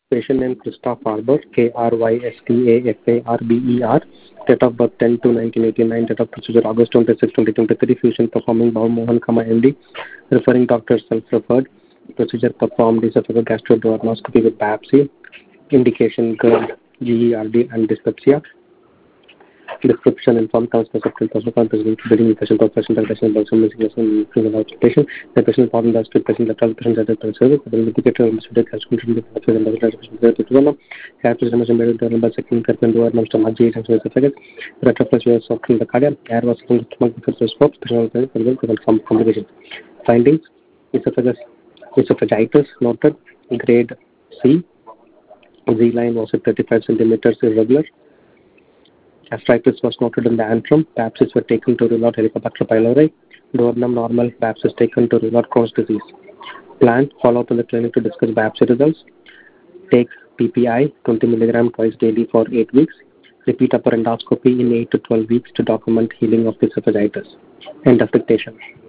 Patient name Christoph Farber, Krystaffarber. Date of birth 10 to 1989. Date of procedure August 26, 2023. Fusion performing Bhav Mohan, MD. Referring doctor self-referred. Procedure performed esophageal gastroduodenoscopy with biopsy. Indication GERD, GERD and dyspepsia. Description: informed consultant person building patient of patient patient person missing patient the patient problem does to patient lateral patient that service the indicator of the calculation the patient by second person door number stomach G and esophagus retroflex softening the cardiac air was stomach because scope some complications. Findings: esophagitis noted, grade C. Z line was at 35 centimeters, irregular. Gastritis was noted in the antrum. Biopsies were taken to rule out Helicobacter pylori. Duodenum normal. Biopsies taken to rule out Crohn's disease. Planned follow-up in the clinic to discuss biopsy results. Take PPI 20 mg twice daily for 8 weeks. Repeat upper endoscopy in 8 to 12 weeks to document healing of esophagitis. End of dictation.